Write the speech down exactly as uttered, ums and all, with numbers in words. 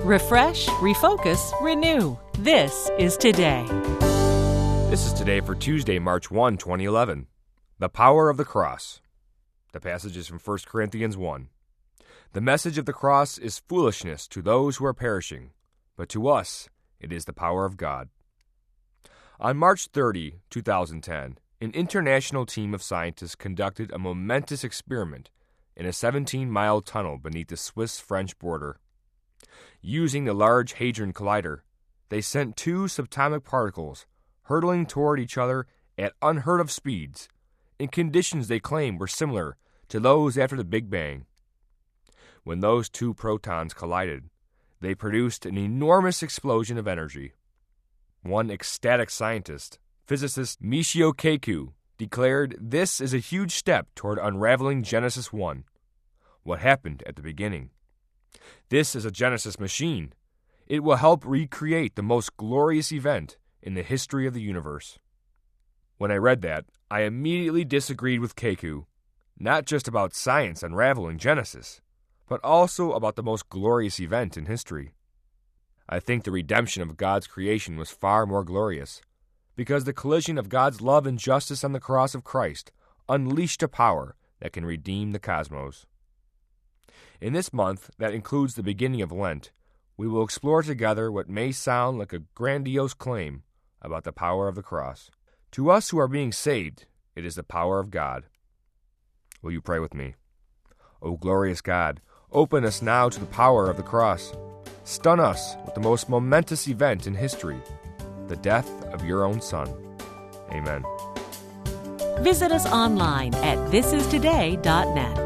Refresh, refocus, renew. This is Today. This is Today for Tuesday, March first, twenty eleven. The power of the cross. The passage is from First Corinthians one. The message of the cross is foolishness to those who are perishing, but to us it is the power of God. On March thirtieth, twenty ten, an international team of scientists conducted a momentous experiment in a seventeen-mile tunnel beneath the Swiss-French border. Using the Large Hadron Collider, they sent two subatomic particles hurtling toward each other at unheard-of speeds, in conditions they claim were similar to those after the Big Bang. When those two protons collided, they produced an enormous explosion of energy. One ecstatic scientist, physicist Michio Kaku, declared this is a huge step toward unraveling Genesis one, what happened at the beginning. This is a Genesis machine. It will help recreate the most glorious event in the history of the universe. When I read that, I immediately disagreed with Kaku, not just about science unraveling Genesis, but also about the most glorious event in history. I think the redemption of God's creation was far more glorious, because the collision of God's love and justice on the cross of Christ unleashed a power that can redeem the cosmos. In this month, that includes the beginning of Lent, we will explore together what may sound like a grandiose claim about the power of the cross. To us who are being saved, it is the power of God. Will you pray with me? O glorious God, open us now to the power of the cross. Stun us with the most momentous event in history, the death of your own Son. Amen. Visit us online at this is today dot net.